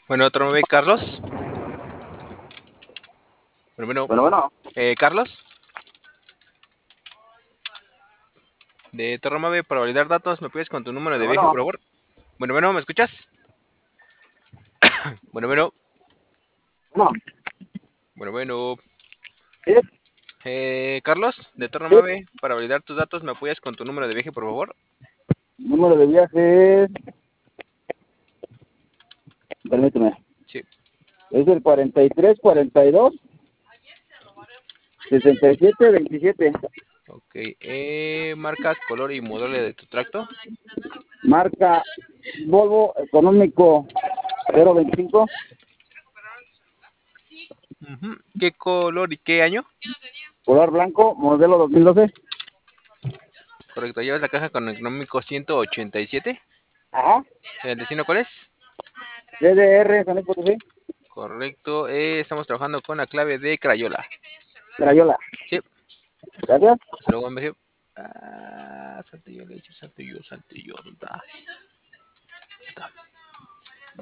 Bueno, otro 9, Carlos. Bueno, Bueno. Carlos, de Torre 9, para validar datos, ¿me puedes con tu número de viaje, por favor? Bueno, ¿me escuchas? Bueno, No, bueno. sí, Carlos, de Torre sí. 9, para validar tus datos, ¿me apoyas con tu número de viaje, por favor? Número de viaje es, permíteme, Sí. es el 43 42 67 27. Ok. Marca, color y modelo de tu tracto. Marca Volvo Económico 025. ¿Qué color y qué año? Color blanco, modelo 2012. Correcto, llevas la caja con el económico 187. Ajá. ¿El destino cuál es? DDR, San Luis Potosí. Correcto, estamos trabajando con la clave de Crayola. Crayola. Sí, Gracias. hasta luego, MG. Ah, Saltillo, le he dicho Saltillo, ¿dónde está? Está.